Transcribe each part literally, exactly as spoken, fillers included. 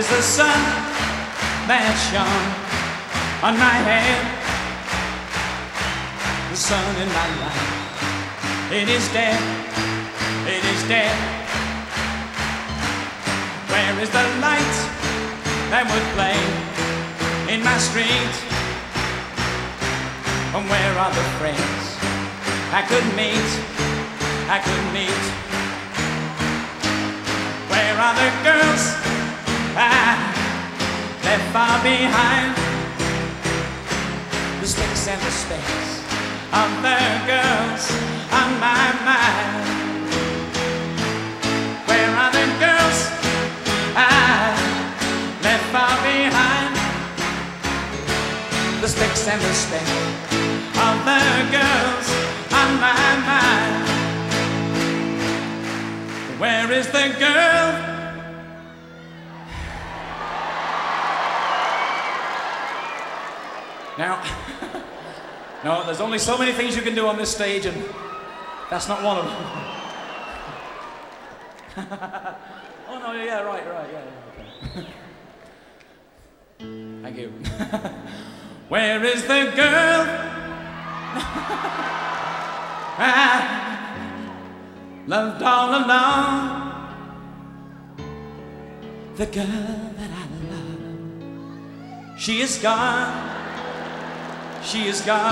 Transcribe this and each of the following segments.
the sun that shone on my head? The sun in my life, it is dead, it is dead. Where is the light that would play in my street? And where are the friends I could meet, I could meet? Where are the girls I left far behind? The sticks and the specks of the girls on my mind. Where are the girls I left far behind? The sticks and the specks of the girls on my mind. Where is the girl? Now, no, there's only so many things you can do on this stage, and that's not one of them. Oh no, yeah, right, right, yeah, okay. Thank you. Where is the girl I loved all along? The girl that I love, she is gone. She is gone.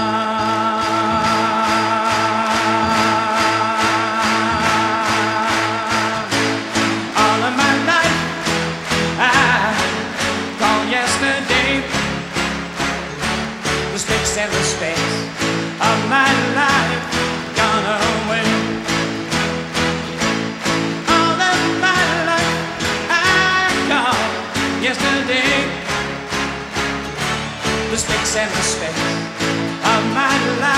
All of my life I called yesterday. The sticks and the specks of my life gone away. All of my life I called yesterday. The sticks and the specks of my life